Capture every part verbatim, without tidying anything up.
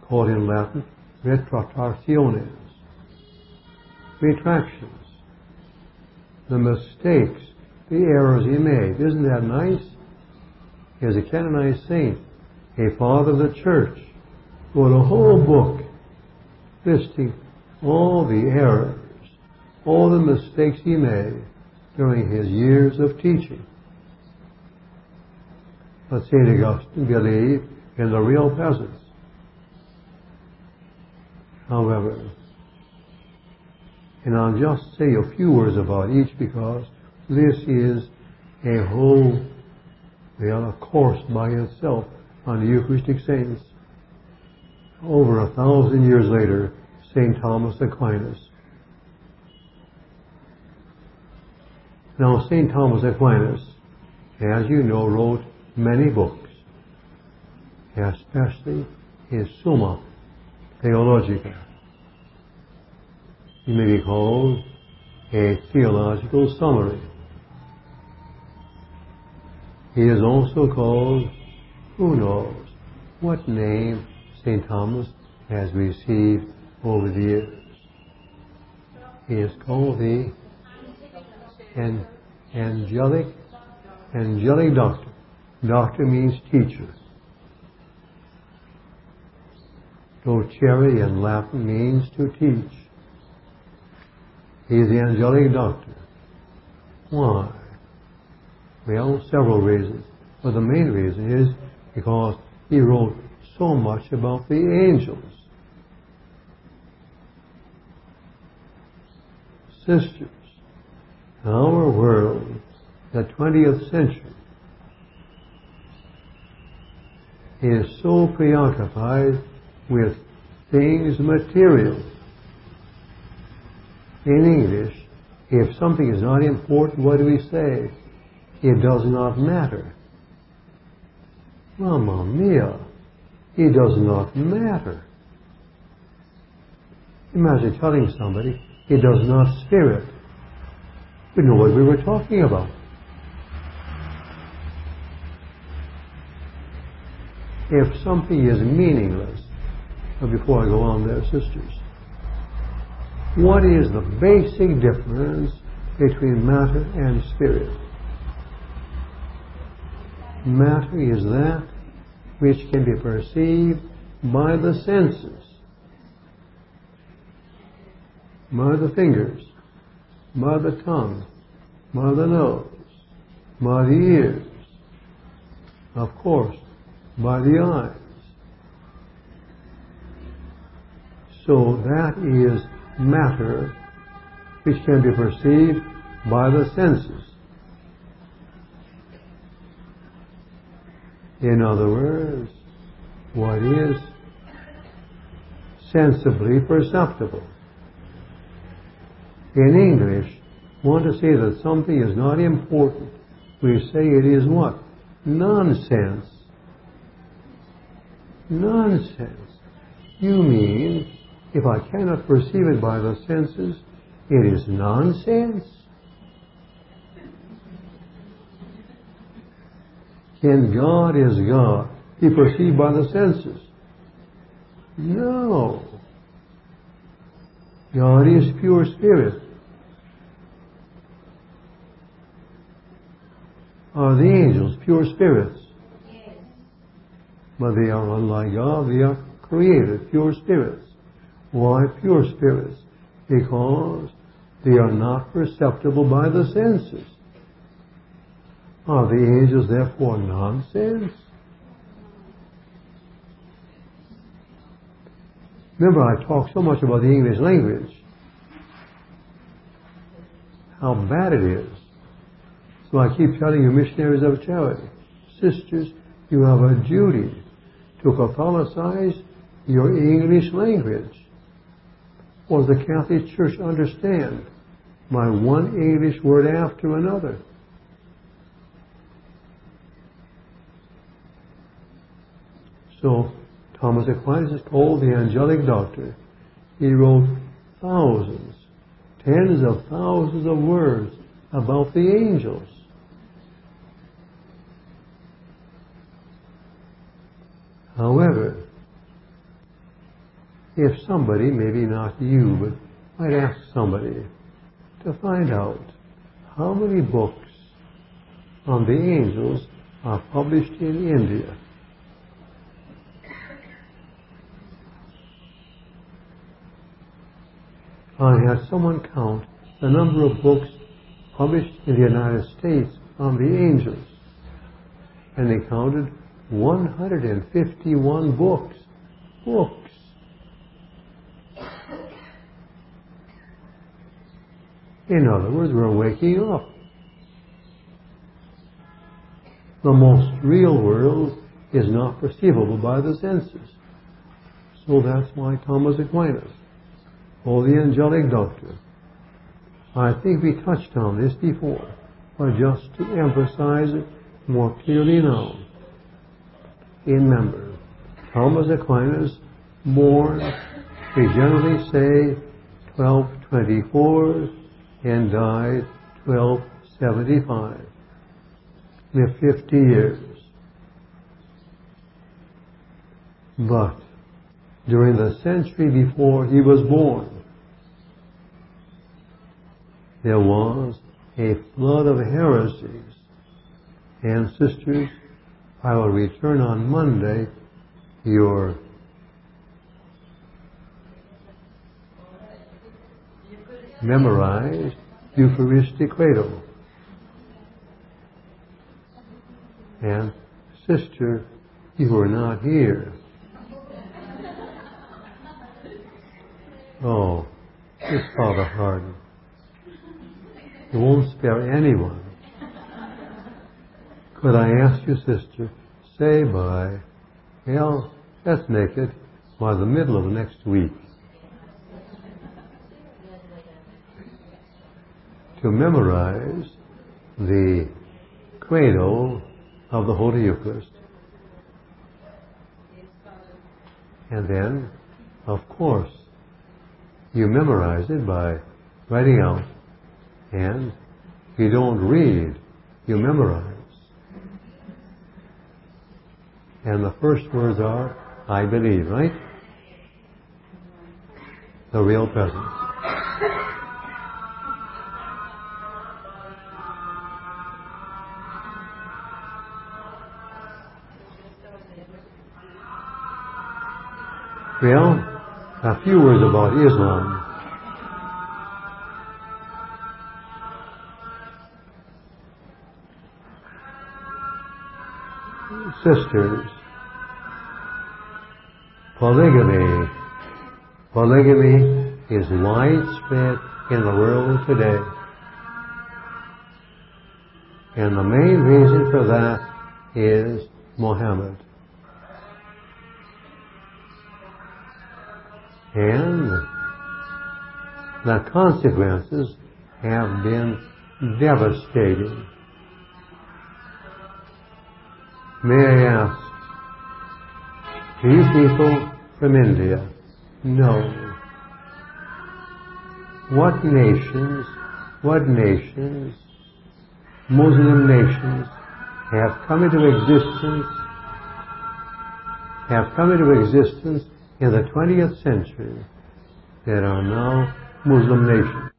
called in Latin retractationes, retractions. The mistakes, the errors he made. Isn't that nice? He was a canonized saint, a father of the church, wrote a whole book listing all the errors, all the mistakes he made during his years of teaching. But Saint Augustine believed in the real presence. However, and I'll just say a few words about each because this is a whole, well, a course by itself on the Eucharistic saints. Over a thousand years later, Saint Thomas Aquinas. Now, Saint Thomas Aquinas, as you know, wrote many books, especially his Summa Theologica. It may be called a theological summary. He is also called, who knows, what name Saint Thomas has received over the years. He is called the an, angelic, angelic doctor. Doctor means teacher. Docere in Latin means to teach. He is the angelic doctor. Why? Well, several reasons. But the main reason is because he wrote so much about the angels. Sisters, our world, the twentieth century, is so preoccupied with things material. In English, if something is not important, what do we say? It does not matter. Mamma mia, it does not matter. Imagine telling somebody, it does not spirit. We know what we were talking about. If something is meaningless, but before I go on there, sisters, what is the basic difference between matter and spirit? Matter is that which can be perceived by the senses, by the fingers, by the tongue, by the nose, by the ears, of course, by the eyes. So that is matter which can be perceived by the senses. In other words, what is sensibly perceptible. In English, want to say that something is not important, we say it is what? Nonsense. Nonsense. You mean if I cannot perceive it by the senses, it is nonsense? Can God as God be perceived by the senses? No. God is pure spirit. Are the angels pure spirits? Yes. But they are unlike God. They are created pure spirits. Why pure spirits? Because they are not perceptible by the senses. Are the angels therefore nonsense? Remember, I talk so much about the English language, how bad it is. So I keep telling you, missionaries of charity, sisters, you have a duty to Catholicize your English language. Or the Catholic Church understand by one English word after another. So Thomas Aquinas is called the angelic doctor. He wrote thousands, tens of thousands of words about the angels. However, if somebody, maybe not you, but might ask somebody to find out how many books on the angels are published in India. I had someone count the number of books published in the United States on the angels, and they counted one hundred fifty-one books. Books. In other words, we're waking up. The most real world is not perceivable by the senses. So that's why Thomas Aquinas, or the angelic doctor, I think we touched on this before, but just to emphasize it more clearly now. Remember, Thomas Aquinas, born, we generally say, twelve twenty-four, and died twelve seventy-five. Lived fifty years. But during the century before he was born, there was a flood of heresies. And sisters, I will return on Monday your memorized Eucharistic Credo. And sister, you were not here. Oh, it's Father Hardin. He won't spare anyone. Could I ask you, sister, say by, well, let's make it by the middle of next week, to memorize the Credo of the Holy Eucharist. And then, of course, you memorize it by writing out. And you don't read, you memorize. And the first words are, I believe, right? The real presence. Well, a few words about Islam. Sisters, polygamy, polygamy is widespread in the world today. And the main reason for that is Muhammad. And the consequences have been devastating. May I ask, do you people from India know what nations, what nations, Muslim nations, have come into existence, have come into existence in the twentieth century that are now Muslim nations?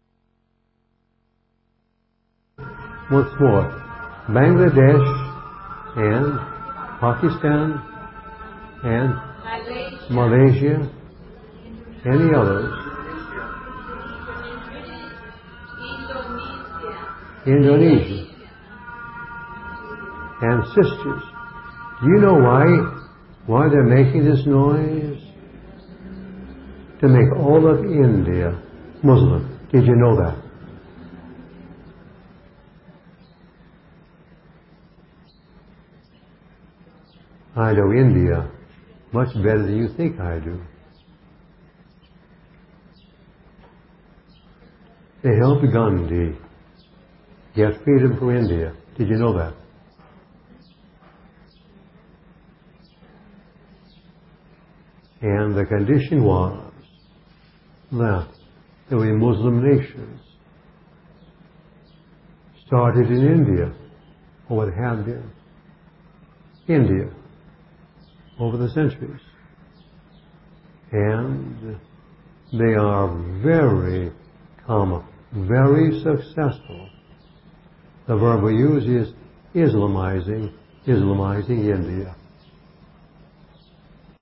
Once more, Bangladesh and Pakistan and Malaysia, Malaysia any others, Indonesia. And sisters, do you know why why they're making this noise? To make all of India Muslim. Did you know that? I know India much better than you think I do. They helped Gandhi get freedom for India. Did you know that? And the condition was that there were Muslim nations started in India, or what had been India, over the centuries. And they are very common, very successful. The verb we use is Islamizing, Islamizing India.